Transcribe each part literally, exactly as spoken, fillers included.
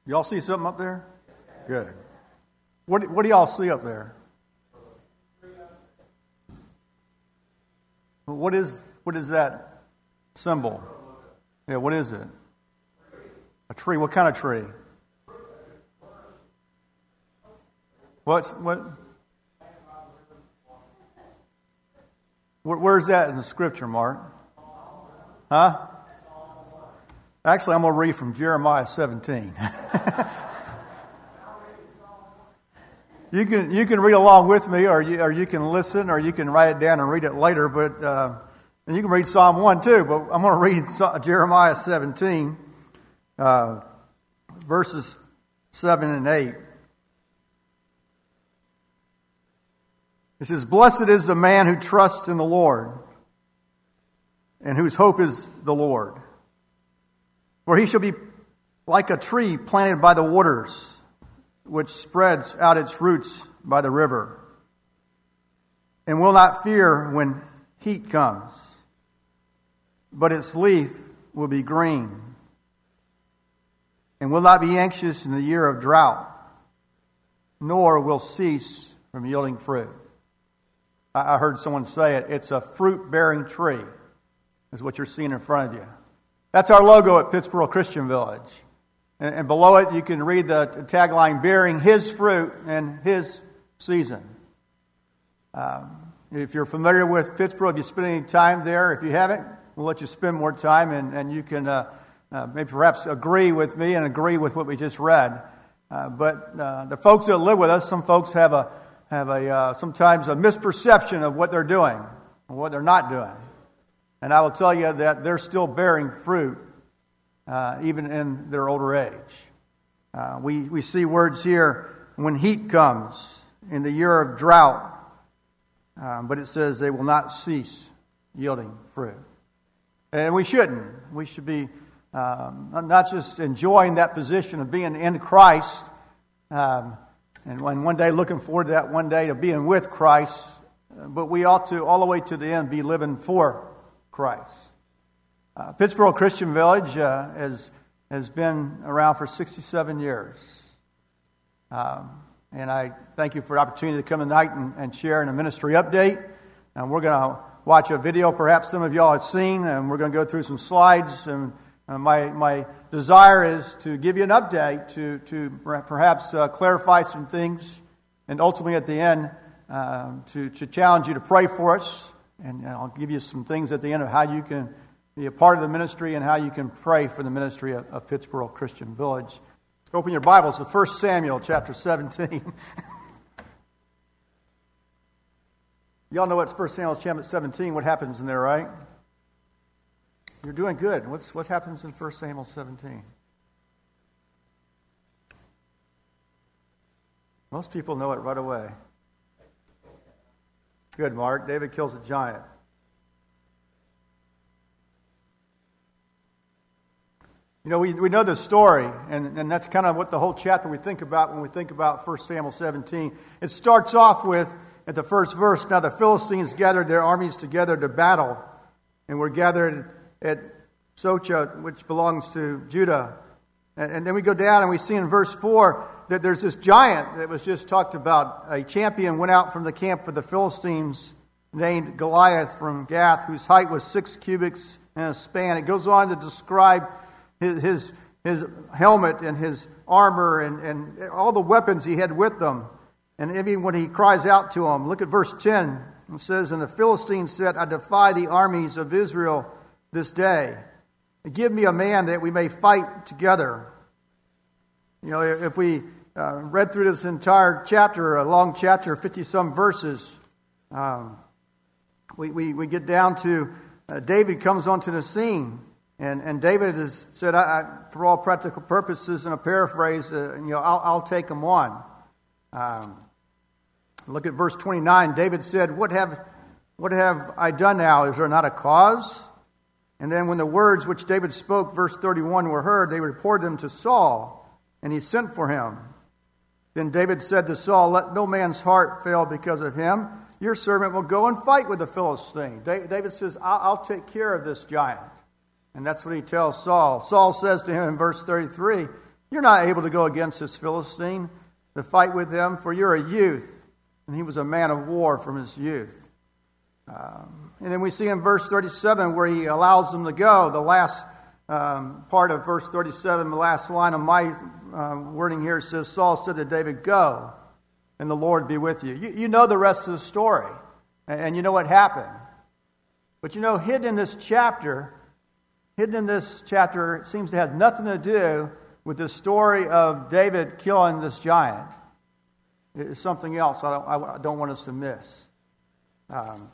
Y'all see something up there? Good. What, what do y'all see up there? What is what is that symbol? Yeah, what is it? A tree. What kind of tree? What's what? Where, where's that in the scripture, Mark? Huh? Actually, I'm going to read from Jeremiah seventeen. You can you can read along with me, or you or you can listen, or you can write it down and read it later. But uh, and you can read Psalm one too. But I'm going to read Jeremiah seventeen, uh, verses seven and eight. It says, "Blessed is the man who trusts in the Lord, and whose hope is the Lord. For he shall be like a tree planted by the waters, which spreads out its roots by the river, and will not fear when heat comes, but its leaf will be green, and will not be anxious in the year of drought, nor will cease from yielding fruit." I heard someone say it, it's a fruit-bearing tree, is what you're seeing in front of you. That's our logo at Pittsboro Christian Village. And, and below it, you can read the tagline, "Bearing His fruit in His season." Um, if you're familiar with Pittsboro, if you spend any time there, if you haven't, we'll let you spend more time, and, and you can uh, uh, maybe perhaps agree with me and agree with what we just read. Uh, but uh, the folks that live with us, some folks have a have a uh, sometimes a misperception of what they're doing and what they're not doing. And I will tell you that they're still bearing fruit, uh, even in their older age. Uh, we, we see words here, when heat comes, in the year of drought, um, but it says they will not cease yielding fruit. And we shouldn't. We should be um, not just enjoying that position of being in Christ, um, and when one day looking forward to that one day of being with Christ, but we ought to, all the way to the end, be living for Christ. Uh, Pittsboro Christian Village uh, has has been around for sixty-seven years. Um, and I thank you for the opportunity to come tonight and, and share in a ministry update. And we're going to watch a video perhaps some of y'all have seen, and we're going to go through some slides. And uh, my my desire is to give you an update, to, to perhaps uh, clarify some things, and ultimately at the end uh, to, to challenge you to pray for us. And I'll give you some things at the end of how you can be a part of the ministry and how you can pray for the ministry of, of Pittsboro Christian Village. Open your Bibles to First Samuel chapter seventeen. Y'all know what's First Samuel chapter seventeen, what happens in there, right? You're doing good. What's what happens in First Samuel seventeen? Most people know it right away. Good, Mark. David kills a giant. You know, we, we know the story, and, and that's kind of what the whole chapter we think about when we think about First Samuel seventeen. It starts off with, at the first verse, "Now the Philistines gathered their armies together to battle, and were gathered at Socha, which belongs to Judah." And, and then we go down and we see in verse four that there's this giant that was just talked about. A champion went out from the camp of the Philistines named Goliath from Gath, whose height was six cubits and a span. It goes on to describe his his, his helmet and his armor and, and all the weapons he had with them. And even when he cries out to them, look at verse ten. It says, "And the Philistines said, I defy the armies of Israel this day. Give me a man that we may fight together." You know, if we uh, read through this entire chapter, a long chapter, fifty-some verses, um, we, we, we get down to uh, David comes onto the scene. And, and David has said, I, I, for all practical purposes, in a paraphrase, uh, you know, I'll, I'll take him on. Um, look at verse twenty-nine. David said, what have, what have I done now? Is there not a cause? And then when the words which David spoke, verse thirty-one, were heard, they reported them to Saul, and he sent for him. Then David said to Saul, "Let no man's heart fail because of him. Your servant will go and fight with the Philistine." David says, I'll, I'll take care of this giant. And that's what he tells Saul. Saul says to him in verse thirty-three, You're not able to go against this Philistine to fight with him, for you're a youth. And he was a man of war from his youth. Um, and then we see in verse thirty-seven where he allows them to go. The last um, part of verse thirty-seven, the last line of my uh, wording here says, Saul said to David, go, and the Lord be with you. You, you know the rest of the story, and, and you know what happened. But you know, hidden in this chapter, hidden in this chapter, it seems to have nothing to do with the story of David killing this giant. It's something else I don't, I don't want us to miss. Um,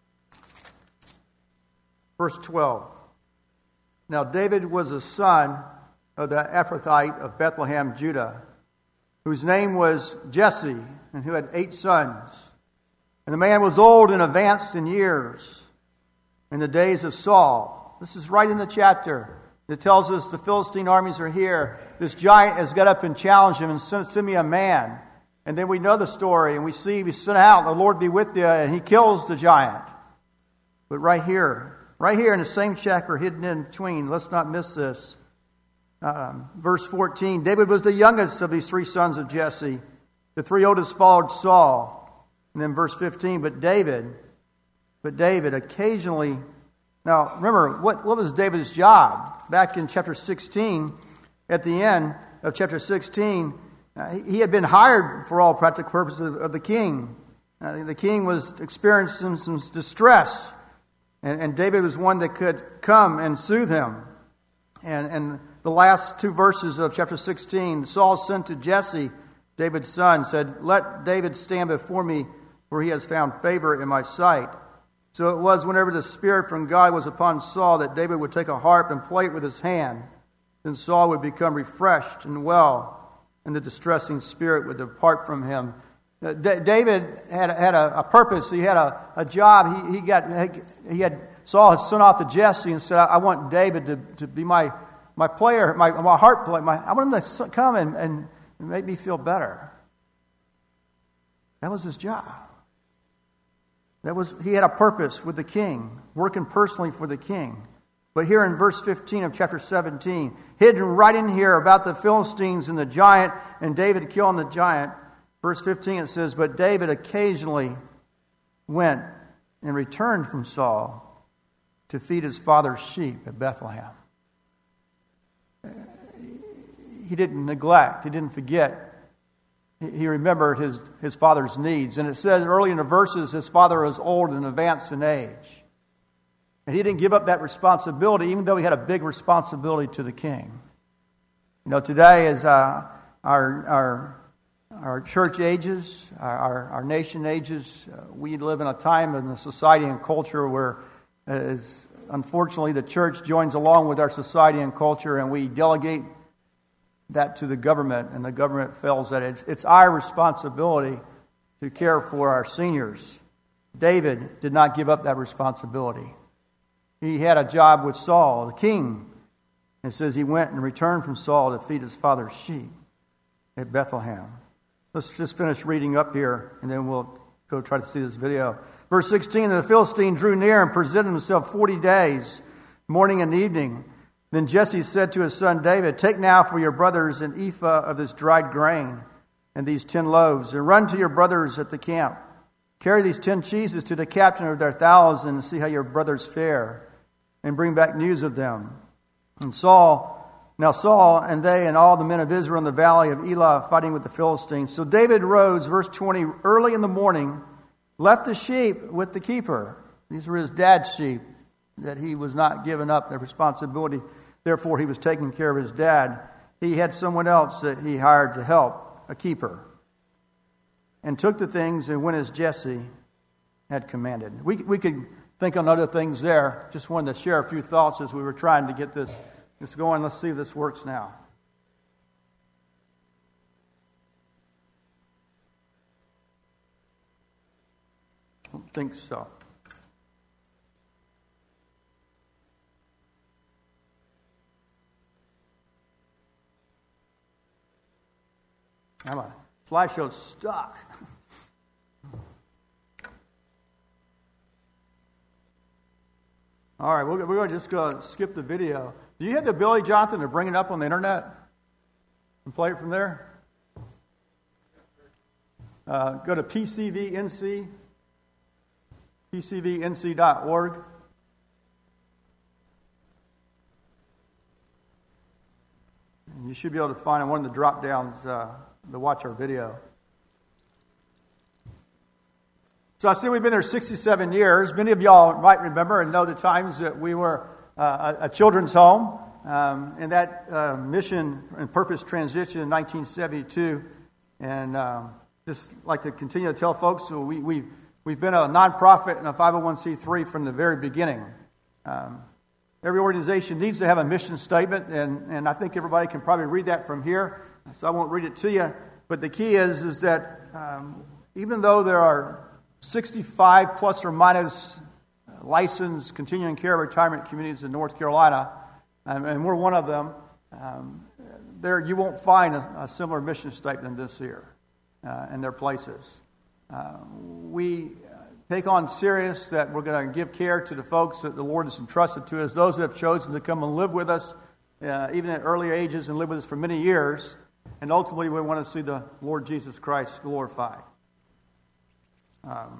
verse twelve. Now David was a son of the Ephrathite of Bethlehem, Judah, whose name was Jesse, and who had eight sons. And the man was old and advanced in years in the days of Saul. This is right in the chapter. It tells us the Philistine armies are here. This giant has got up and challenged him and sent, sent me a man. And then we know the story, and we see he sent out, the Lord be with you, and he kills the giant. But right here, right here in the same chapter, hidden in between, let's not miss this. Um, verse fourteen, David was the youngest of these three sons of Jesse. The three oldest followed Saul. And then verse fifteen, but David, but David occasionally... Now, remember, what, what was David's job? Back in chapter sixteen, at the end of chapter sixteen, uh, he had been hired for all practical purposes of, of the king. Uh, the king was experiencing some distress, and, and David was one that could come and soothe him. And, and the last two verses of chapter sixteen, Saul sent to Jesse, David's son, said, let David stand before me, for he has found favor in my sight. So it was whenever the Spirit from God was upon Saul that David would take a harp and play it with his hand. Then Saul would become refreshed and well, and the distressing spirit would depart from him. Uh, D- David had, had a, a purpose. He had a, a job. He, he got he had Saul had sent off to Jesse and said, I want David to, to be my, my player, my, my harp player. My, I want him to come and, and make me feel better. That was his job. That was, he had a purpose with the king, working personally for the king. But here in verse fifteen of chapter seventeen, hidden right in here about the Philistines and the giant and David killing the giant, verse fifteen it says, but David occasionally went and returned from Saul to feed his father's sheep at Bethlehem. He didn't neglect, he didn't forget. He remembered his, his father's needs. And it says early in the verses, his father was old and advanced in age. And he didn't give up that responsibility, even though he had a big responsibility to the king. You know, today as uh, our, our, our church ages, our, our, our nation ages, uh, we live in a time in a society and culture where, uh, is, unfortunately, the church joins along with our society and culture, and we delegate that to the government, and the government feels that it's, it's our responsibility to care for our seniors. David did not give up that responsibility. He had a job with Saul, the king. It says he went and returned from Saul to feed his father's sheep at Bethlehem. Let's just finish reading up here, and then we'll go try to see this video. Verse sixteen, the Philistine drew near and presented himself forty days, morning and evening. Then Jesse said to his son David, take now for your brothers an ephah of this dried grain and these ten loaves, and run to your brothers at the camp. Carry these ten cheeses to the captain of their thousand and see how your brothers fare, and bring back news of them. And Saul, now Saul and they and all the men of Israel in the valley of Elah fighting with the Philistines. So David rose, verse twenty, early in the morning, left the sheep with the keeper. These were his dad's sheep that he was not giving up their responsibility. Therefore, he was taking care of his dad. He had someone else that he hired to help, a keeper, and took the things and went as Jesse had commanded. We we could think on other things there. Just wanted to share a few thoughts as we were trying to get this, this going. Let's see if this works now. I don't think so. My slideshow's stuck. All right, we're, we're going to just go skip the video. Do you have the ability, Jonathan, to bring it up on the internet? And play it from there. Uh, go to P C V N C, P C V N C dot org. And you should be able to find one of the drop downs uh, to watch our video. So I see we've been there sixty-seven years. Many of y'all might remember and know the times that we were uh, a, a children's home. Um, and that uh, mission and purpose transition in nineteen seventy-two. And um, just like to continue to tell folks, so we, we, we've been a nonprofit and a five oh one c three from the very beginning. Um, every organization needs to have a mission statement, and, and I think everybody can probably read that from here, so I won't read it to you. But the key is, is that um, even though there are sixty-five plus or minus licensed continuing care retirement communities in North Carolina, and, and we're one of them, um, there you won't find a, a similar mission statement this year uh, in their places. Uh, we take on serious that we're going to give care to the folks that the Lord has entrusted to us, those that have chosen to come and live with us, uh, even at early ages, and live with us for many years. And ultimately, we want to see the Lord Jesus Christ glorified. Um,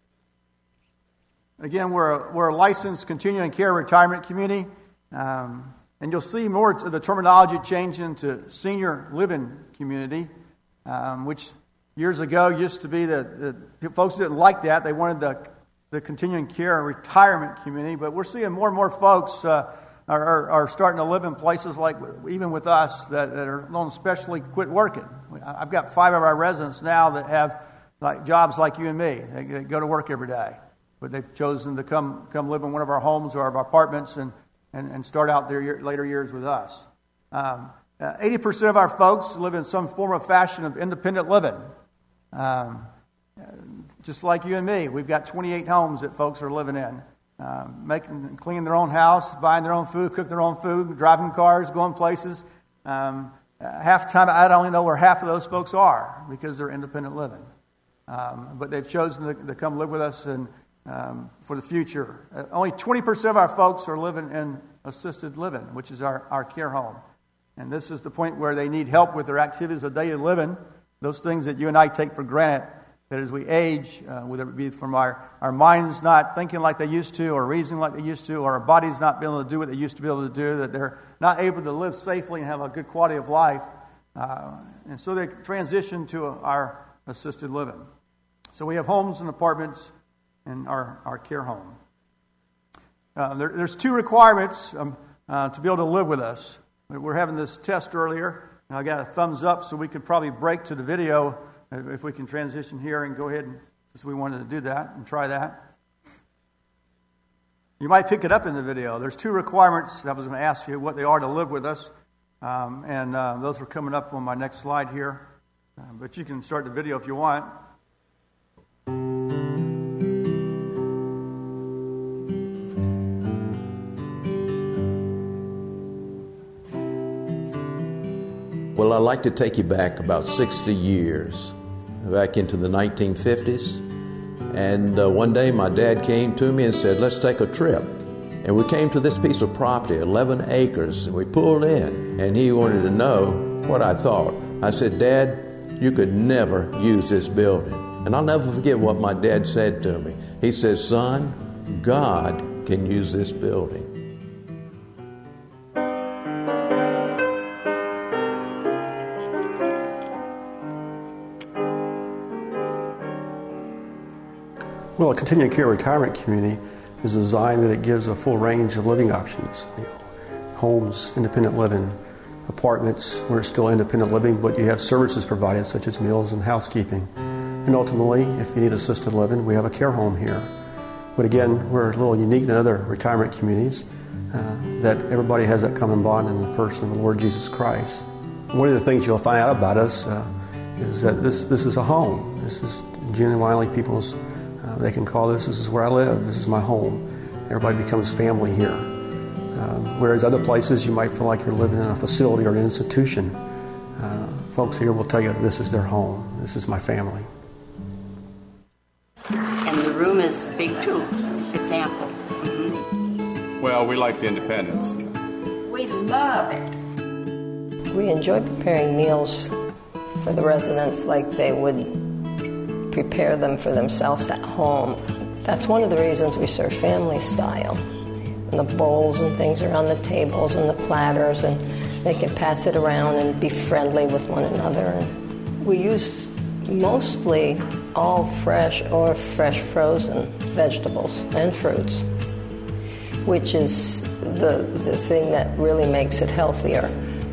again, we're a, we're a licensed continuing care retirement community. Um, and you'll see more of the terminology change into senior living community, um, which years ago used to be the, the folks didn't like that. They wanted the, the continuing care and retirement community. But we're seeing more and more folks uh, are, are, are starting to live in places like, even with us, that, that are known especially quit working. I've got five of our residents now that have like jobs like you and me. They, they go to work every day. But they've chosen to come come live in one of our homes or our apartments and, and, and start out their year, later years with us. Um, uh, eighty percent of our folks live in some form or fashion of independent living. Um, just like you and me, we've got twenty-eight homes that folks are living in. Um, making, cleaning their own house, buying their own food, cooking their own food, driving cars, going places. Um, half the time, I don't even know where half of those folks are because they're independent living. Um, but they've chosen to, to come live with us and um, for the future. Uh, only twenty percent of our folks are living in assisted living, which is our, our care home. And this is the point where they need help with their activities of daily living, those things that you and I take for granted, that as we age, uh, whether it be from our, our minds not thinking like they used to, or reasoning like they used to, or our bodies not being able to do what they used to be able to do, that they're not able to live safely and have a good quality of life. Uh, and so they transition to our assisted living. So we have homes and apartments in our, our care home. Uh, there, there's two requirements um, uh, to be able to live with us. We were having this test earlier, and I got a thumbs up, so we could probably break to the video if we can transition here and go ahead, and, since we wanted to do that and try that. You might pick it up in the video. There's two requirements that I was going to ask you what they are to live with us, um, and uh, those are coming up on my next slide here. Uh, but you can start the video if you want. Well, I'd like to take you back about sixty years, back into the nineteen fifties. And uh, one day my dad came to me and said, let's take a trip. And we came to this piece of property, eleven acres, and we pulled in. And he wanted to know what I thought. I said, Dad, you could never use this building. And I'll never forget what my dad said to me. He says, son, God can use this building. Well, a continuing care retirement community is designed that it gives a full range of living options. You know, homes, independent living, apartments where it's still independent living, but you have services provided such as meals and housekeeping. And ultimately, if you need assisted living, we have a care home here. But again, we're a little unique than other retirement communities, uh, that everybody has that common bond in the person of the Lord Jesus Christ. One of the things you'll find out about us uh, is that this, this is a home. This is genuinely people's Uh, they can call this, this is where I live, this is my home. Everybody becomes family here. Um, whereas other places you might feel like you're living in a facility or an institution. Uh, folks here will tell you this is their home, this is my family. And the room is big too. It's ample. Mm-hmm. Well, we like the independence. We love it. We enjoy preparing meals for the residents like they would prepare them for themselves at home. That's one of the reasons we serve family style. And the bowls and things are on the tables and the platters, and they can pass it around and be friendly with one another. And we use mostly all fresh or fresh frozen vegetables and fruits, which is the, the thing that really makes it healthier.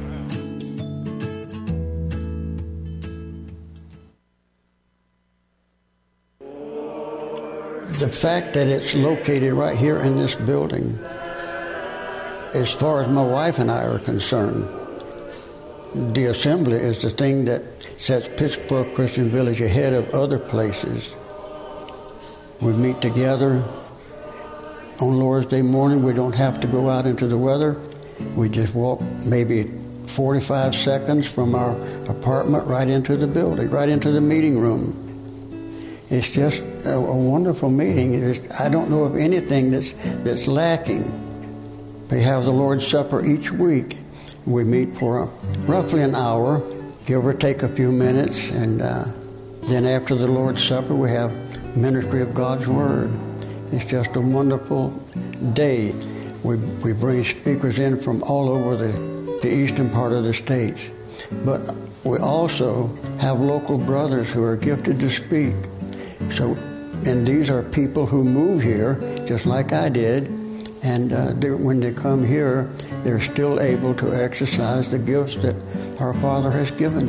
The fact that it's located right here in this building, as far as my wife and I are concerned, the assembly is the thing that sets Pittsboro Christian Village ahead of other places. We meet together on Lord's Day morning. We don't have to go out into the weather. We just walk maybe forty-five seconds from our apartment right into the building, right into the meeting room. It's just a, a wonderful meeting. It is, I don't know of anything that's that's lacking. We have the Lord's Supper each week. We meet for a, roughly an hour, give or take a few minutes, and uh, then after the Lord's Supper we have ministry of God's Word. It's just a wonderful day. We we bring speakers in from all over the, the eastern part of the states. But we also have local brothers who are gifted to speak. So, and these are people who move here, just like I did, and uh, when they come here, they're still able to exercise the gifts that our Father has given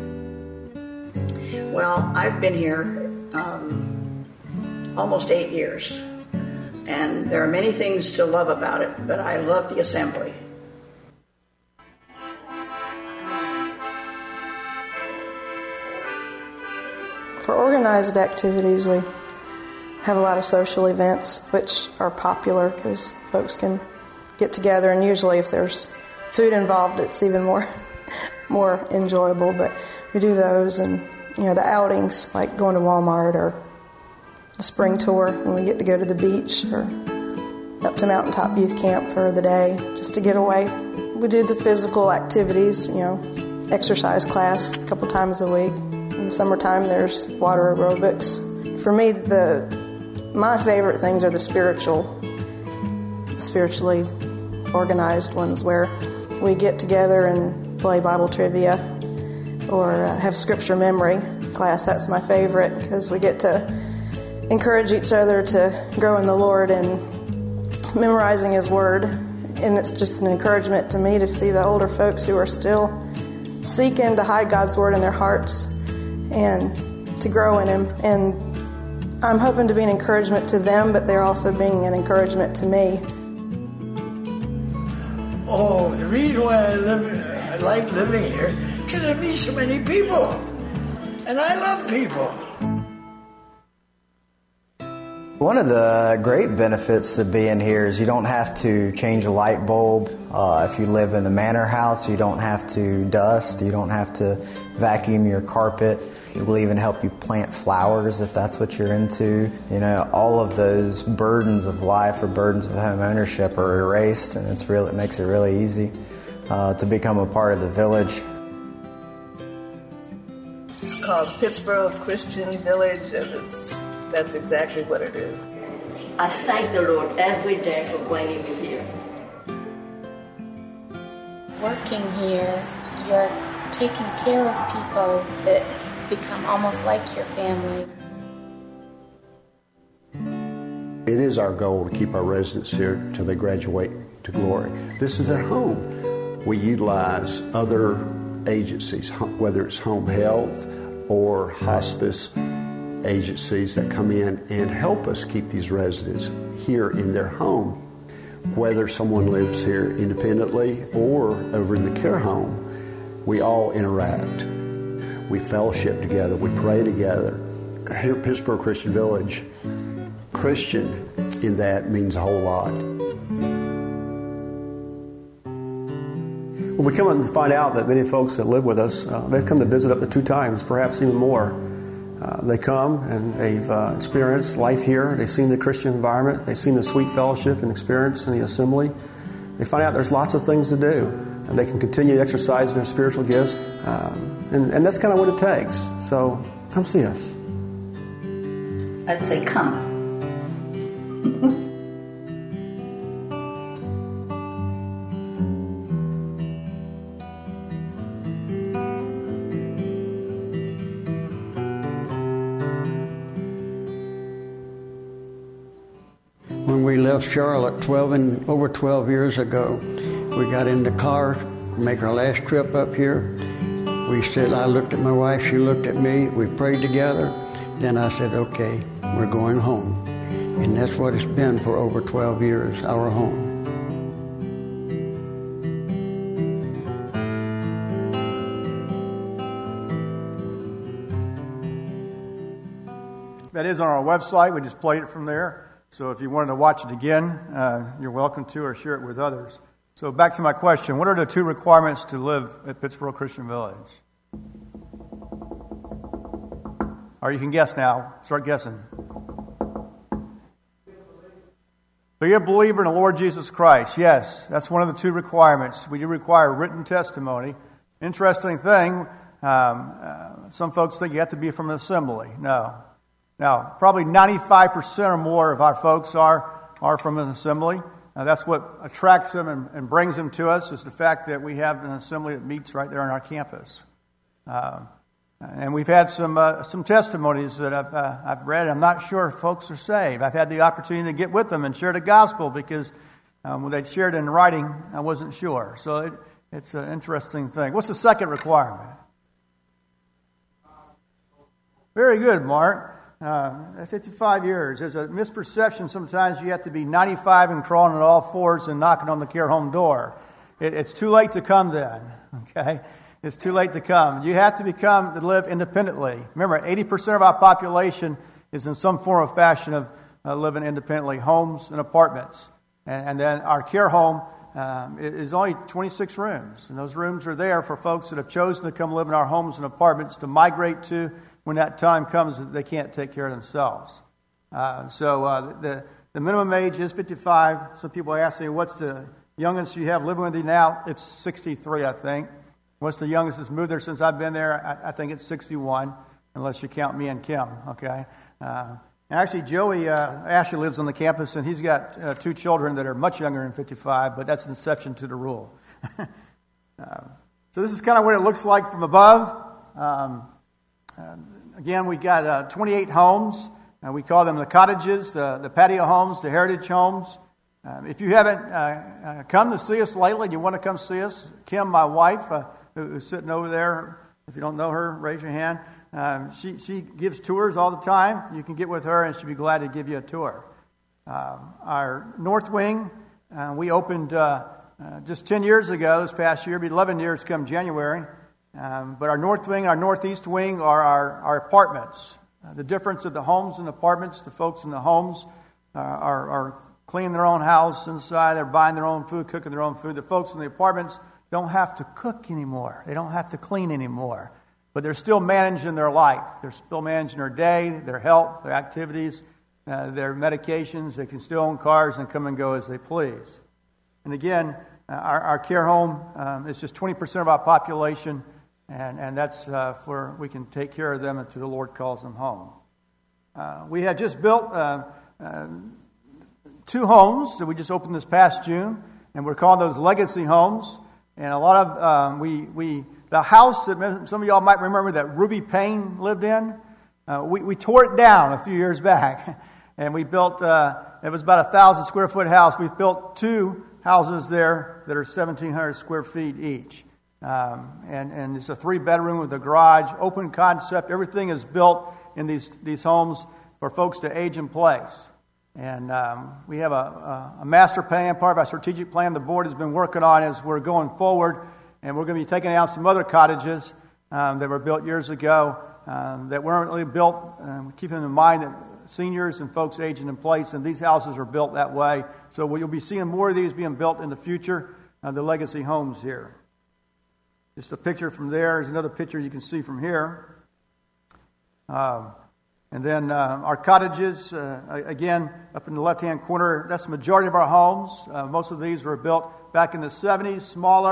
them. Well, I've been here um, almost eight years, and there are many things to love about it, but I love the assembly. For organized activities, we have a lot of social events, which are popular because folks can get together, and usually if there's food involved, it's even more more enjoyable. But we do those, and you know, the outings like going to Walmart or the spring tour when we get to go to the beach or up to Mountaintop Youth Camp for the day just to get away. We do the physical activities, you know, exercise class a couple times a week. In the summertime, there's water aerobics. For me, the my favorite things are the spiritual, spiritually organized ones where we get together and play Bible trivia or uh, have scripture memory class. That's my favorite because we get to encourage each other to grow in the Lord and memorizing His Word. And it's just an encouragement to me to see the older folks who are still seeking to hide God's Word in their hearts and to grow in Him. And I'm hoping to be an encouragement to them, but they're also being an encouragement to me. Oh, the reason why I, live, I like living here is because I meet so many people. And I love people. One of the great benefits to being here is you don't have to change a light bulb. Uh, if you live in the manor house, you don't have to dust. You don't have to vacuum your carpet. It will even help you plant flowers if that's what you're into. You know, all of those burdens of life or burdens of home ownership are erased, and it's real. It makes it really easy uh, to become a part of the village. It's called Pittsboro Christian Village, and it's, that's exactly what it is. I thank the Lord every day for bringing me here. Working here, you're taking care of people that become almost like your family. It is our goal to keep our residents here till they graduate to glory. This is their home. We utilize other agencies, whether it's home health or hospice agencies that come in and help us keep these residents here in their home. Whether someone lives here independently or over in the care home, we all interact. We fellowship together. We pray together. Here at Pittsboro Christian Village, Christian in that means a whole lot. Well, we come and find out that many folks that live with us, uh, they've come to visit up to two times, perhaps even more. Uh, they come and they've uh, experienced life here. They've seen the Christian environment. They've seen the sweet fellowship and experience in the assembly. They find out there's lots of things to do. they can continue exercising their spiritual gifts. Um, and, and that's kind of what it takes. So come see us. I'd say come. When we left Charlotte twelve and over twelve years ago, we got in the car to make our last trip up here. We said, I looked at my wife, she looked at me, we prayed together. Then I said, okay, we're going home. And that's what it's been for over twelve years, our home. That is on our website. We just played it from there. So if you wanted to watch it again, uh, you're welcome to, or share it with others. So back to my question. What are the two requirements to live at Pittsboro Christian Village? Or you can guess now. Start guessing. Be a believer in the Lord Jesus Christ. Yes, that's one of the two requirements. We do require written testimony. Interesting thing, um, uh, some folks think you have to be from an assembly. No. Now, probably ninety-five percent or more of our folks are, are from an assembly. Now, that's what attracts them and, and brings them to us, is the fact that we have an assembly that meets right there on our campus. Uh, and we've had some uh, some testimonies that I've uh, I've read. I'm not sure if folks are saved. I've had the opportunity to get with them and share the gospel, because um, when they shared in writing, I wasn't sure. So it, it's an interesting thing. What's the second requirement? Very good, Mark. Uh, fifty-five years. There's a misperception sometimes you have to be ninety-five and crawling on all fours and knocking on the care home door. It, it's too late to come then, okay? It's too late to come. You have to become, to live independently. Remember, eighty percent of our population is in some form or fashion of uh, living independently, homes and apartments. And, and then our care home um, is only twenty-six rooms. And those rooms are there for folks that have chosen to come live in our homes and apartments to migrate to when that time comes that they can't take care of themselves. Uh, so uh, the, the minimum age is fifty-five. Some people ask me, what's the youngest you have living with you now? It's sixty-three, I think. What's the youngest that's moved there since I've been there? I, I think it's sixty-one, unless you count me and Kim, okay? Uh, actually, Joey uh, Ashley lives on the campus, and he's got uh, two children that are much younger than fifty-five, but that's an exception to the rule. uh, so this is kind of what it looks like from above. Um, Uh, again, we got uh, twenty-eight homes. Uh, we call them the cottages, uh, the patio homes, the heritage homes. Um, if you haven't uh, uh, come to see us lately, you want to come see us, Kim, my wife, uh, who, who's sitting over there, if you don't know her, raise your hand. Um, she, she gives tours all the time. You can get with her, and she'll be glad to give you a tour. Um, our north wing, uh, we opened uh, uh, just ten years ago, this past year. It'll be eleven years come January. Um, but our north wing, our northeast wing are our, our apartments. Uh, the difference of the homes and apartments, the folks in the homes uh, are, are cleaning their own house inside. They're buying their own food, cooking their own food. The folks in the apartments don't have to cook anymore. They don't have to clean anymore. But they're still managing their life. They're still managing their day, their health, their activities, uh, their medications. They can still own cars and come and go as they please. And again, uh, our, our care home um, is just twenty percent of our population. And, and that's uh, for we can take care of them until the Lord calls them home. Uh, we had just built uh, uh, two homes that we just opened this past June, and we're calling those legacy homes. And a lot of um, we we the house that some of y'all might remember that Ruby Payne lived in, uh, we we tore it down a few years back, and we built. Uh, it was about a thousand square foot house. We've built two houses there that are seventeen hundred square feet each. Um, and, and it's a three-bedroom with a garage, open concept. Everything is built in these these homes for folks to age in place. And um, we have a, a, a master plan, part of our strategic plan the board has been working on as we're going forward. And we're going to be taking out some other cottages um, that were built years ago um, that weren't really built, um, keeping in mind that seniors and folks aging in place, and these houses are built that way. So you'll be seeing more of these being built in the future, uh, the legacy homes here. Just a picture from there. There's another picture you can see from here. Um, and then uh, our cottages, uh, again, up in the left-hand corner, that's the majority of our homes. Uh, most of these were built back in the seventies, smaller,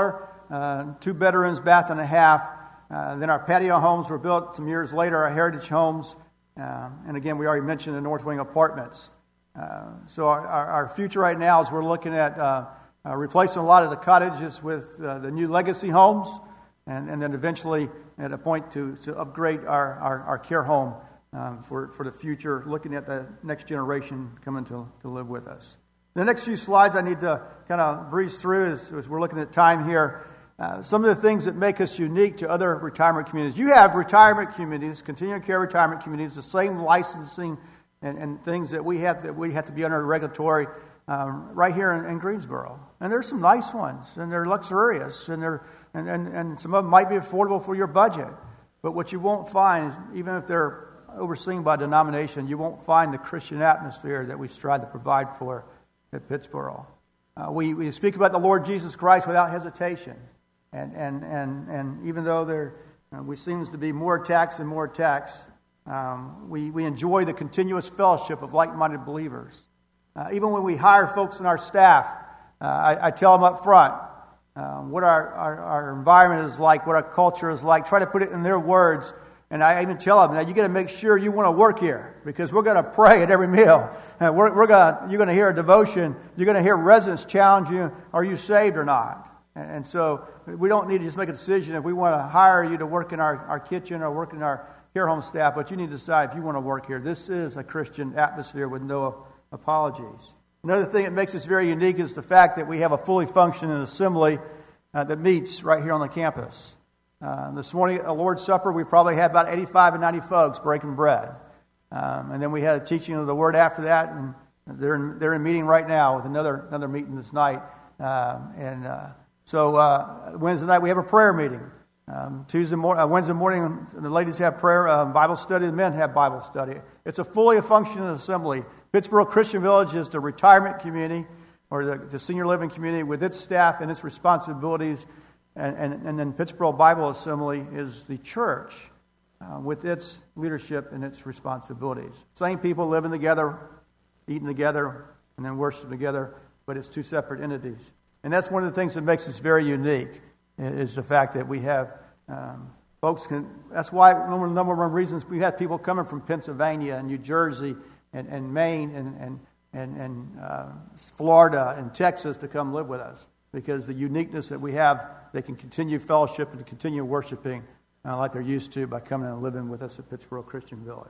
uh, two bedrooms, bath and a half. Uh, then our patio homes were built some years later, our heritage homes. Uh, and again, we already mentioned the North Wing apartments. Uh, so our, our future right now is we're looking at uh, uh, replacing a lot of the cottages with uh, the new legacy homes, and, and then eventually at a point to, to upgrade our, our, our care home um, for, for the future, looking at the next generation coming to, to live with us. The next few slides I need to kind of breeze through as, as we're looking at time here. Uh, some of the things that make us unique to other retirement communities. You have retirement communities, continuing care retirement communities, the same licensing and, and things that we have that we have to be under regulatory um, right here in, in Greensboro. And there's some nice ones, and they're luxurious, and they're and, and, and some of them might be affordable for your budget. But what you won't find, even if they're overseen by denomination, you won't find the Christian atmosphere that we strive to provide for at Pittsboro. Uh, we, we speak about the Lord Jesus Christ without hesitation. And and and, and even though there uh, we seems to be more attacks and more attacks, um, we, we enjoy the continuous fellowship of like-minded believers. Uh, even when we hire folks in our staff, uh, I, I tell them up front um, what our, our, our environment is like, what our culture is like. Try to put it in their words. And I even tell them, now you got to make sure you want to work here, because we're going to pray at every meal. And we're, we're going you're going to hear a devotion. You're going to hear residents challenge you, are you saved or not? And so we don't need to just make a decision if we want to hire you to work in our, our kitchen or work in our care home staff, but you need to decide if you want to work here. This is a Christian atmosphere with no apologies. Another thing that makes us very unique is the fact that we have a fully functioning assembly uh, that meets right here on the campus. Uh, this morning at the Lord's Supper, we probably had about eighty-five and ninety folks breaking bread. Um, and then we had a teaching of the Word after that, and they're in, they're in meeting right now with another another meeting this night. Um, and uh, so uh, Wednesday night we have a prayer meeting. Um, Tuesday morning, uh, Wednesday morning, the ladies have prayer, um, Bible study. The men have Bible study. It's a fully functioning assembly. Pittsboro Christian Village is the retirement community, or the, the senior living community, with its staff and its responsibilities. And, and, and then Pittsboro Bible Assembly is the church uh, with its leadership and its responsibilities. Same people living together, eating together, and then worshiping together, but it's two separate entities. And that's one of the things that makes us very unique, is the fact that we have um, folks can. That's why number number one reasons we have people coming from Pennsylvania and New Jersey and, and Maine and and and, and uh, Florida and Texas to come live with us, because the uniqueness that we have, they can continue fellowship and continue worshiping uh, like they're used to by coming and living with us at Pittsboro Christian Village.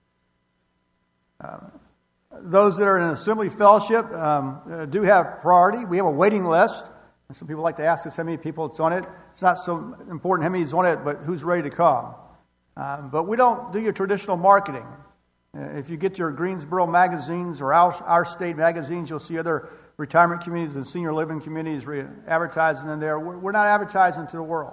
Um, those that are in assembly fellowship um, uh, do have priority. We have a waiting list. Some people like to ask us how many people it's on it. It's not so important how many is on it, but who's ready to come. Um, but we don't do your traditional marketing. Uh, if you get your Greensboro magazines or our, our state magazines, you'll see other retirement communities and senior living communities re- advertising in there. We're, we're not advertising to the world.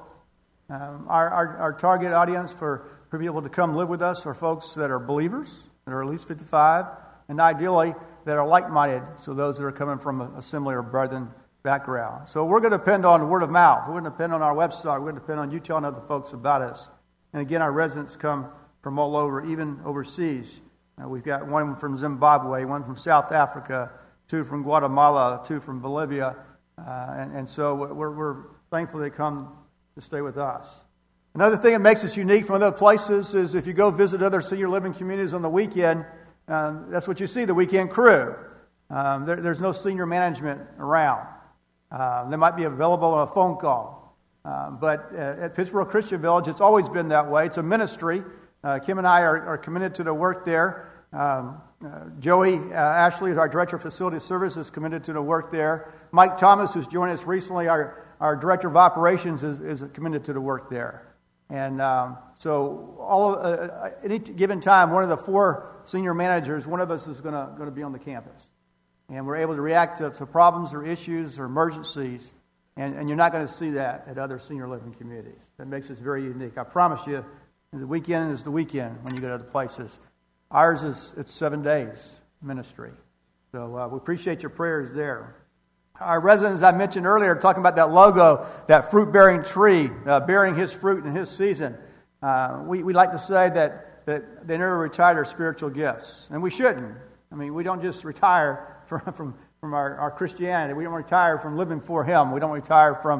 Um, our, our, our target audience for, for people to come live with us are folks that are believers, that are at least fifty-five, and ideally that are like-minded, so those that are coming from an assembly or brethren background. So we're going to depend on word of mouth. We're going to depend on our website. We're going to depend on you telling other folks about us. And again, our residents come from all over, even overseas. Uh, we've got one from Zimbabwe, one from South Africa, two from Guatemala, two from Bolivia. Uh, and, and so we're, we're thankful they come to stay with us. Another thing that makes us unique from other places is if you go visit other senior living communities on the weekend, uh, that's what you see, the weekend crew. Um, there, there's no senior management around. Uh, they might be available on a phone call. Uh, but uh, at Pittsboro Christian Village, it's always been that way. It's a ministry. Uh, Kim and I are, are committed to the work there. Um, uh, Joey uh, Ashley is our Director of Facility Services, committed to the work there. Mike Thomas, who's joined us recently, our, our Director of Operations, is, is committed to the work there. And um, so all of, uh, at any given time, one of the four senior managers, one of us is going to going to be on the campus. And we're able to react to, to problems or issues or emergencies. And, and you're not going to see that at other senior living communities. That makes us very unique. I promise you, the weekend is the weekend when you go to other places. Ours is it's seven days ministry. So uh, we appreciate your prayers there. Our residents, I mentioned earlier, talking about that logo, that fruit-bearing tree, uh, bearing his fruit in his season. Uh, we, we like to say that, that they never retire their spiritual gifts. And we shouldn't. I mean, we don't just retire from from, from our, our Christianity. We don't retire from living for Him. We don't retire from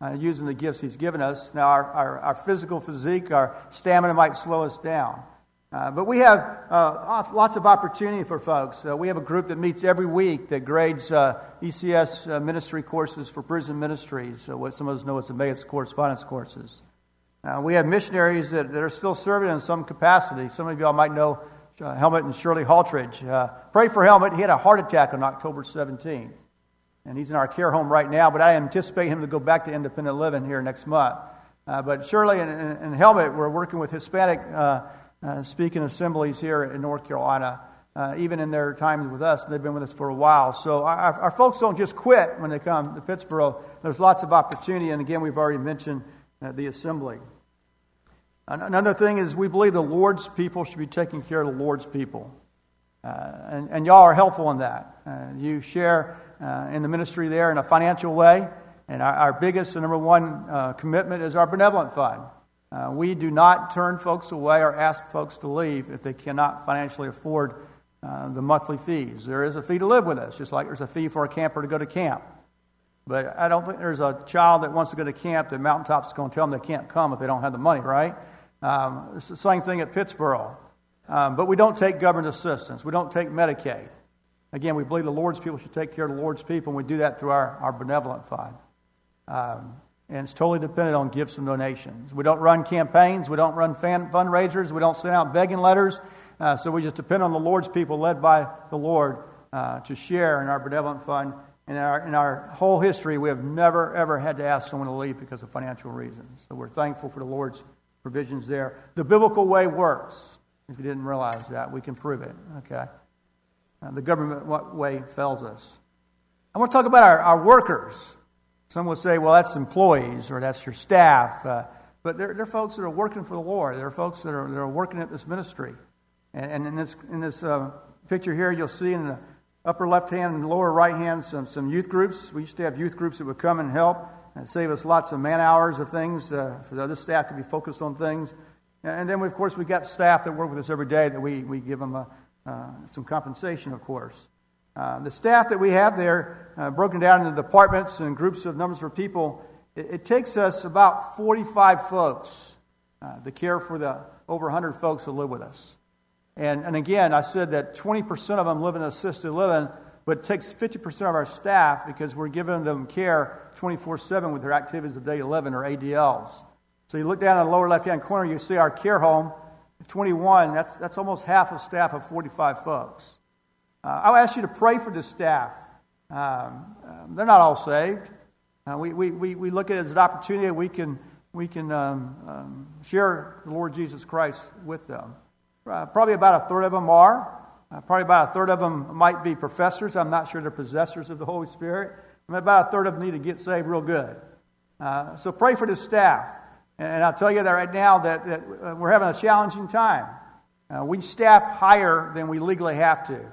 uh, using the gifts He's given us. Now, our, our, our physical physique, our stamina might slow us down. Uh, but we have uh, lots of opportunity for folks. Uh, we have a group that meets every week that grades uh, E C S uh, ministry courses for prison ministries, uh, what some of us know as Emmaus correspondence courses. Uh, we have missionaries that, that are still serving in some capacity. Some of y'all might know uh, Helmut and Shirley Haltridge. Uh, pray for Helmut. He had a heart attack on October seventeenth. And he's in our care home right now, but I anticipate him to go back to independent living here next month. Uh, but Shirley and, and, and Helmut were working with Hispanic uh, uh, speaking assemblies here in North Carolina, uh, even in their times with us. They've been with us for a while. So our, our folks don't just quit when they come to Pittsboro. There's lots of opportunity, and again, we've already mentioned uh, the assembly. Another thing is we believe the Lord's people should be taking care of the Lord's people. Uh, and, and y'all are helpful in that. Uh, you share uh, in the ministry there in a financial way. And our, our biggest and number one uh, commitment is our benevolent fund. Uh, we do not turn folks away or ask folks to leave if they cannot financially afford uh, the monthly fees. There is a fee to live with us, just like there's a fee for a camper to go to camp. But I don't think there's a child that wants to go to camp that Mountaintop's is going to tell them they can't come if they don't have the money, right? Um, it's the same thing at Pittsboro. Um, but we don't take government assistance. We don't take Medicaid. Again, we believe the Lord's people should take care of the Lord's people, and we do that through our, our benevolent fund. Um, and it's totally dependent on gifts and donations. We don't run campaigns. We don't run fan, fundraisers. We don't send out begging letters. Uh, so we just depend on the Lord's people led by the Lord uh, to share in our benevolent fund. In our, in our whole history, we have never, ever had to ask someone to leave because of financial reasons. So we're thankful for the Lord's provisions there. The biblical way works. If you didn't realize that, we can prove it. Okay, uh, the government way fails us. I want to talk about our, our workers. Some will say, well, that's employees or that's your staff. Uh, but they're, they're folks that are working for the Lord. They're folks that are, that are working at this ministry. And, and in this, in this uh, picture here, you'll see in the upper left hand and lower right hand some, some youth groups. We used to have youth groups that would come and help and save us lots of man hours of things. Uh, for the other staff could be focused on things. And then, of course, we've got staff that work with us every day that we, we give them a, uh, some compensation, of course. Uh, the staff that we have there, uh, broken down into departments and groups of numbers of people, it, it takes us about forty-five folks uh, to care for the over one hundred folks that live with us. And, and again, I said that twenty percent of them live in assisted living, but it takes fifty percent of our staff because we're giving them care twenty-four seven with their activities of day eleven or A D Ls. So you look down in the lower left-hand corner, you see our care home, twenty-one. That's, that's almost half a staff of forty-five folks. Uh, I'll ask you to pray for this staff. Um, um, they're not all saved. Uh, we, we, we, we look at it as an opportunity that we can, we can um, um, share the Lord Jesus Christ with them. Uh, probably about a third of them are. Uh, probably about a third of them might be professors. I'm not sure they're possessors of the Holy Spirit. I mean, about a third of them need to get saved real good. Uh, so pray for this staff. And, and I'll tell you that right now that, that uh, we're having a challenging time. Uh, we staff higher than we legally have to.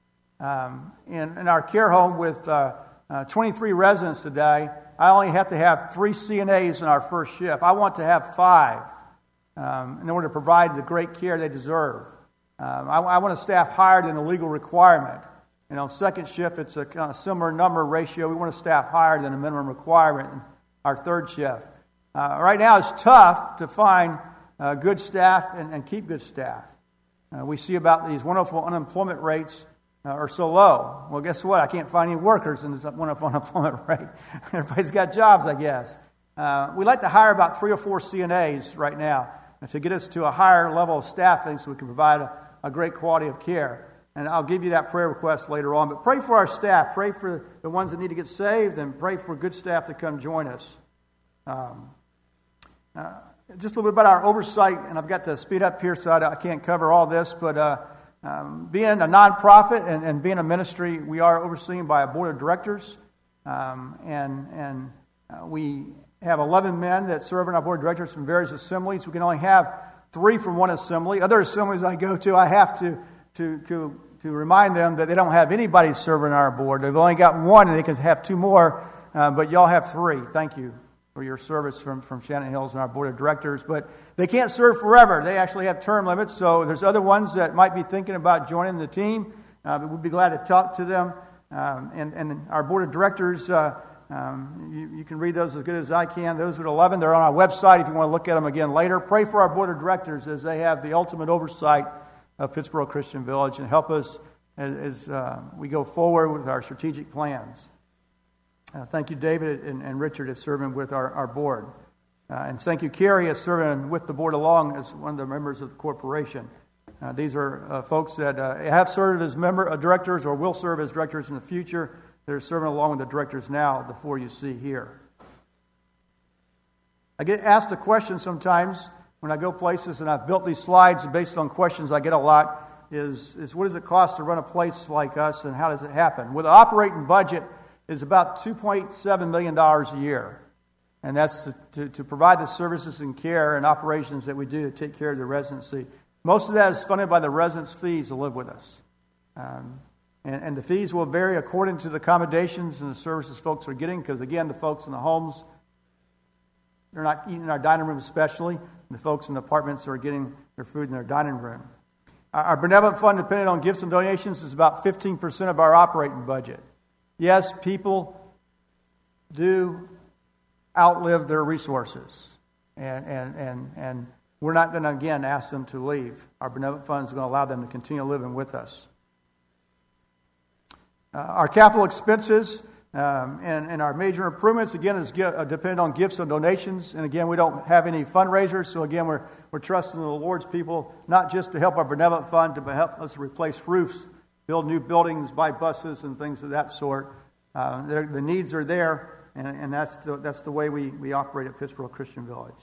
Um, in, in our care home with uh, uh, twenty-three residents today, I only have to have three C N As in our first shift. I want to have five um, in order to provide the great care they deserve. Um, I, I want to staff higher than the legal requirement. And on second shift, it's a kind of similar number ratio. We want to staff higher than the minimum requirement in our third shift. Uh, right now, it's tough to find uh, good staff and, and keep good staff. Uh, we see about these wonderful unemployment rates uh, are so low. Well, guess what? I can't find any workers in this wonderful unemployment rate. Everybody's got jobs, I guess. Uh, we like to hire about three or four C N As right now to get us to a higher level of staffing so we can provide a, a great quality of care. And I'll give you that prayer request later on. But pray for our staff. Pray for the ones that need to get saved, and pray for good staff to come join us. Um, uh, just a little bit about our oversight, and I've got to speed up here so I, I can't cover all this, but uh, um, being a nonprofit and, and being a ministry, we are overseen by a board of directors, um, and, and uh, we have eleven men that serve on our board of directors from various assemblies. We can only have three from one assembly. Other assemblies I go to, I have to, to, to, to remind them that they don't have anybody serving on our board. They've only got one, and they can have two more, uh, but y'all have three. Thank you for your service from, from Shannon Hills and our board of directors. But they can't serve forever. They actually have term limits, so there's other ones that might be thinking about joining the team. Uh, but we'd be glad to talk to them. Um, and, and our board of directors uh, Um, you, you can read those as good as I can. Those are eleven. They're on our website if you want to look at them again later. Pray for our board of directors as they have the ultimate oversight of Pittsboro Christian Village and help us as, as uh, we go forward with our strategic plans. Uh, thank you, David and, and Richard, as serving with our, our board. Uh, and thank you, Carrie, as serving with the board along as one of the members of the corporation. Uh, these are uh, folks that uh, have served as member uh, directors or will serve as directors in the future. They're serving along with the directors now, the four you see here. I get asked a question sometimes when I go places, and I've built these slides based on questions I get a lot, is, is what does it cost to run a place like us, and how does it happen? Well, the operating budget is about two point seven million dollars a year. And that's to, to, to provide the services and care and operations that we do to take care of the residency. Most of that is funded by the residents' fees to live with us. Um, and, and the fees will vary according to the accommodations and the services folks are getting, because, again, the folks in the homes, they're not eating in our dining room especially, and the folks in the apartments are getting their food in their dining room. Our, our benevolent fund, depending on gifts and donations, is about fifteen percent of our operating budget. Yes, people do outlive their resources, and and and and we're not going to again ask them to leave. Our benevolent fund is going to allow them to continue living with us. Uh, our capital expenses um, and, and our major improvements again is get, uh, dependent on gifts and donations. And again, we don't have any fundraisers, so again, we're we're trusting the Lord's people not just to help our benevolent fund, to help us replace roofs, build new buildings, buy buses, and things of that sort. Uh, the needs are there. And, and that's the, that's the way we, we operate at Pittsboro Christian Village.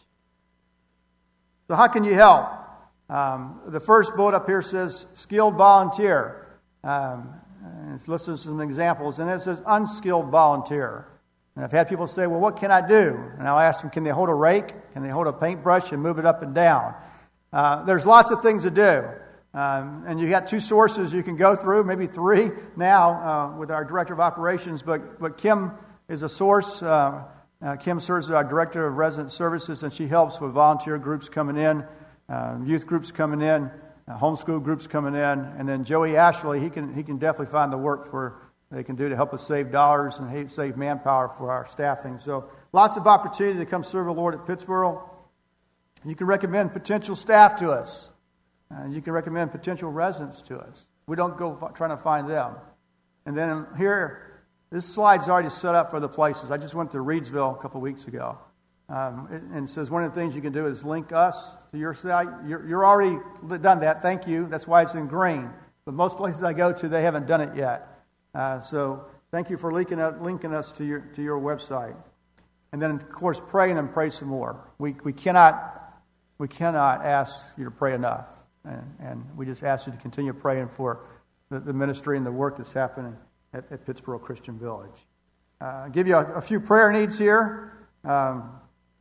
So how can you help? Um, the first bullet up here says skilled volunteer. Um, and it's listed some examples. And it says unskilled volunteer. And I've had people say, well, what can I do? And I'll ask them, can they hold a rake? Can they hold a paintbrush and move it up and down? Uh, there's lots of things to do. Um, and you got two sources you can go through, maybe three now uh, with our Director of Operations. But, but Kim is a source. Uh, uh, Kim serves as our Director of Resident Services, and she helps with volunteer groups coming in, uh, youth groups coming in, uh, homeschool groups coming in, and then Joey Ashley, he can he can definitely find the work for they can do to help us save dollars and save manpower for our staffing. So lots of opportunity to come serve the Lord at Pittsboro. You can recommend potential staff to us. Uh, you can recommend potential residents to us. We don't go f- trying to find them. And then here. This slide's already set up for the places. I just went to Reidsville a couple of weeks ago. Um, it, and it says one of the things you can do is link us to your site. You're, you're already done that. Thank you. That's why it's in green. But most places I go to, they haven't done it yet. Uh, so thank you for linking, up, linking us to your to your website. And then, of course, pray and then pray some more. We we cannot we cannot ask you to pray enough. And, and we just ask you to continue praying for the, the ministry and the work that's happening At, at Pittsboro Christian Village. Uh, I'll give you a, a few prayer needs here. Um,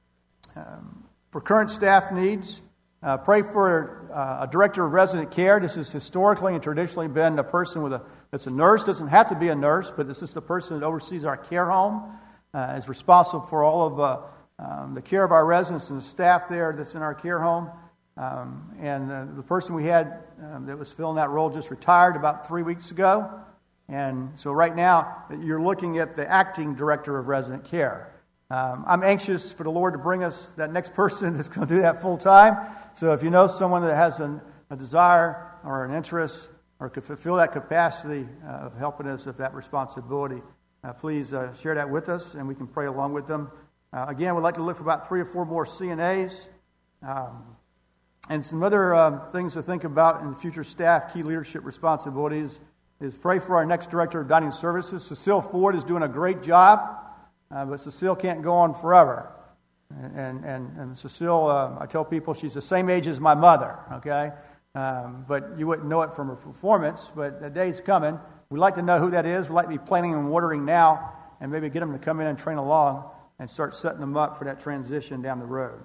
um, for current staff needs, uh, pray for uh, a director of resident care. This has historically and traditionally been a person with a that's a nurse. Doesn't have to be a nurse, but this is the person that oversees our care home, uh, is responsible for all of uh, um, the care of our residents and the staff there that's in our care home. Um, and uh, the person we had um, that was filling that role just retired about three weeks ago. And so right now, you're looking at the acting director of resident care. Um, I'm anxious for the Lord to bring us that next person that's going to do that full time. So if you know someone that has an, a desire or an interest or could fulfill that capacity uh, of helping us with that responsibility, uh, please uh, share that with us, and we can pray along with them. Uh, again, we'd like to look for about three or four more C N As. Um, and some other uh, things to think about in future staff, key leadership responsibilities, is pray for our next director of dining services. Cecile Ford is doing a great job, uh, but Cecile can't go on forever. And and, and Cecile, uh, I tell people she's the same age as my mother, okay? Um, but you wouldn't know it from her performance, but the day's coming. We'd like to know who that is. We'd like to be planning and ordering now and maybe get them to come in and train along and start setting them up for that transition down the road.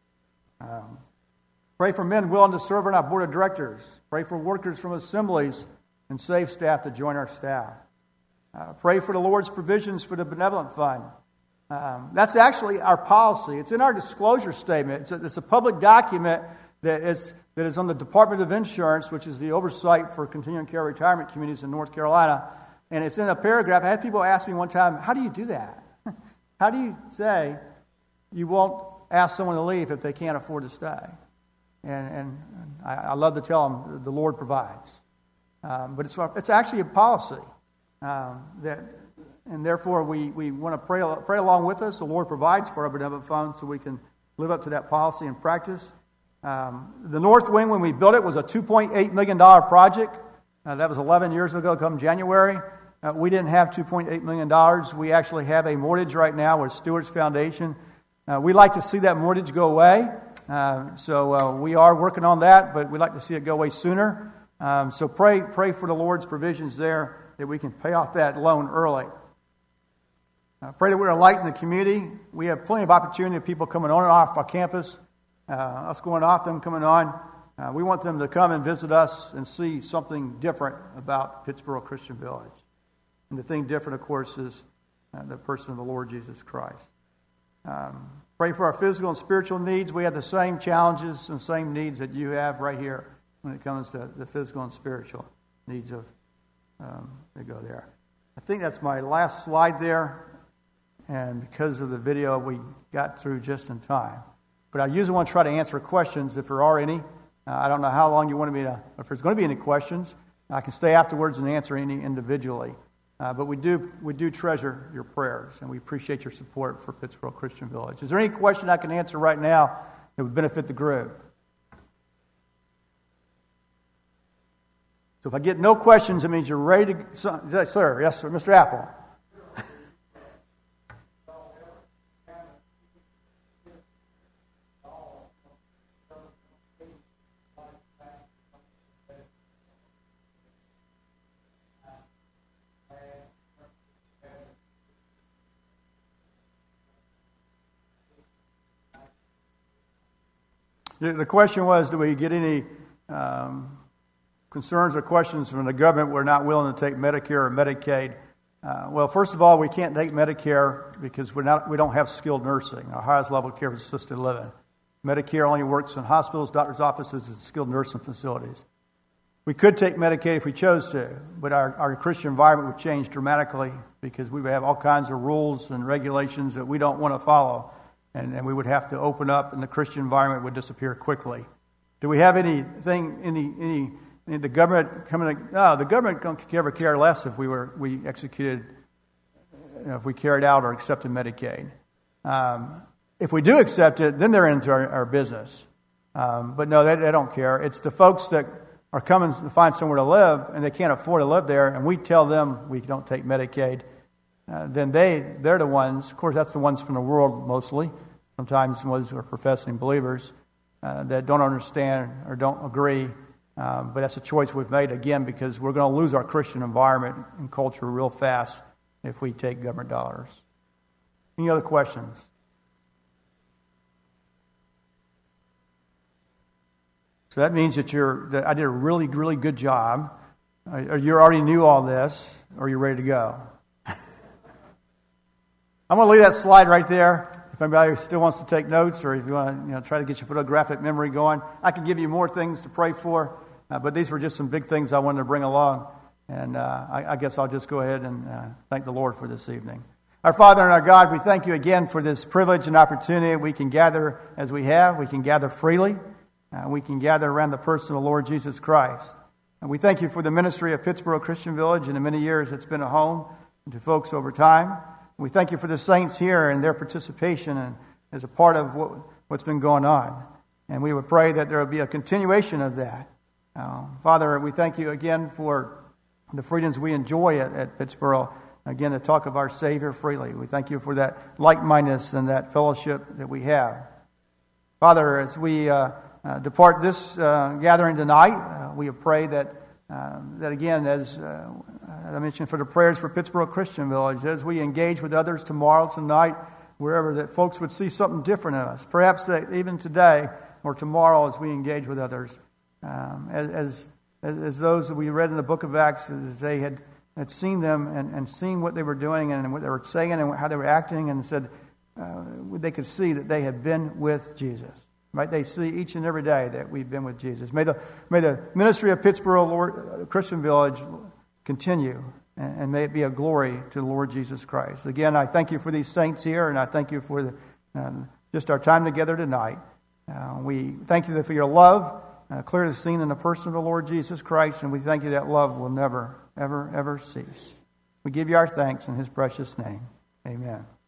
Um, pray for men willing to serve on our board of directors. Pray for workers from assemblies and save staff to join our staff. Uh, pray for the Lord's provisions for the benevolent fund. Um, that's actually our policy. It's in our disclosure statement. It's a, it's a public document that is that is on the Department of Insurance, which is the oversight for continuing care retirement communities in North Carolina. And it's in a paragraph. I had people ask me one time, how do you do that? How do you say you won't ask someone to leave if they can't afford to stay? And, and I, I love to tell them the Lord provides. Um, but it's it's actually a policy um, that, and therefore we, we want to pray pray along with us. The Lord provides for our benevolent fund so we can live up to that policy and practice. Um, the North Wing, when we built it, was a two point eight million dollars project. Uh, that was eleven years ago, come January. Uh, we didn't have two point eight million dollars. We actually have a mortgage right now with Stewart's Foundation. Uh, we like to see that mortgage go away. Uh, so uh, we are working on that, but we'd like to see it go away sooner. Um, so pray pray for the Lord's provisions there, that we can pay off that loan early. Uh, pray that we're a light in the community. We have plenty of opportunity of people coming on and off our campus, uh, us going off, them coming on. Uh, we want them to come and visit us and see something different about Pittsboro Christian Village. And the thing different, of course, is uh, the person of the Lord Jesus Christ. Um, pray for our physical and spiritual needs. We have the same challenges and same needs that you have right here when it comes to the physical and spiritual needs of, um, they go there. I think that's my last slide there. And because of the video, we got through just in time. But I usually want to try to answer questions if there are any. Uh, I don't know how long you want me to, if there's going to be any questions. I can stay afterwards and answer any individually. Uh, but we do we do treasure your prayers, and we appreciate your support for Pittsboro Christian Village. Is there any question I can answer right now that would benefit the group? So if I get no questions, it means you're ready to... So, sir, yes, sir, Mister Apple. The question was, do we get any um, concerns or questions from the government? We're not willing to take Medicare or Medicaid. Uh, well, first of all, we can't take Medicare because we're not, we don't have skilled nursing. Our highest level of care is assisted living. Medicare only works in hospitals, doctors' offices, and skilled nursing facilities. We could take Medicaid if we chose to, but our, our Christian environment would change dramatically because we would have all kinds of rules and regulations that we don't want to follow. And, and we would have to open up, and the Christian environment would disappear quickly. Do we have anything, any, any, any the government coming? To, no, the government don't ever care less if we were we executed, you know, if we carried out or accepted Medicaid. Um, if we do accept it, then they're into our, our business. Um, but no, they, they don't care. It's the folks that are coming to find somewhere to live, and they can't afford to live there, and we tell them we don't take Medicaid. Uh, then they, they're the ones, of course, that's the ones from the world mostly, sometimes those who are professing believers uh, that don't understand or don't agree. Um, but that's a choice we've made, again, because we're going to lose our Christian environment and culture real fast if we take government dollars. Any other questions? So that means that you're, that I did a really, really good job. Or you already knew all this, or you're ready to go. I'm going to leave that slide right there. If anybody still wants to take notes, or if you want to, you know, try to get your photographic memory going, I can give you more things to pray for. Uh, but these were just some big things I wanted to bring along, and uh, I, I guess I'll just go ahead and uh, thank the Lord for this evening. Our Father and our God, we thank you again for this privilege and opportunity. We can gather as we have. We can gather freely. Uh, we can gather around the person of the Lord Jesus Christ. And we thank you for the ministry of Pittsboro Christian Village and the many years it's been a home to folks over time. We thank you for the saints here and their participation and as a part of what, what's been going on. And we would pray that there would be a continuation of that. Uh, Father, we thank you again for the freedoms we enjoy at, at Pittsboro. Again, to talk of our Savior freely. We thank you for that like-mindedness and that fellowship that we have. Father, as we uh, uh, depart this uh, gathering tonight, uh, we pray that, uh, that again, as uh, I mentioned, for the prayers for Pittsboro Christian Village, as we engage with others tomorrow, tonight, wherever, that folks would see something different in us. Perhaps that even today or tomorrow as we engage with others. Um, as, as as those that we read in the book of Acts, as they had, had seen them and, and seen what they were doing and what they were saying and how they were acting, and said uh, they could see that they had been with Jesus. Right? They see each and every day that we've been with Jesus. May the may the ministry of Pittsboro Lord, Christian Village continue and, and may it be a glory to the Lord Jesus Christ. Again, I thank you for these saints here, and I thank you for the, um, just our time together tonight. Uh, we thank you for your love, uh, clearly seen in the person of the Lord Jesus Christ, and we thank you that love will never, ever, ever cease. We give you our thanks in his precious name. Amen.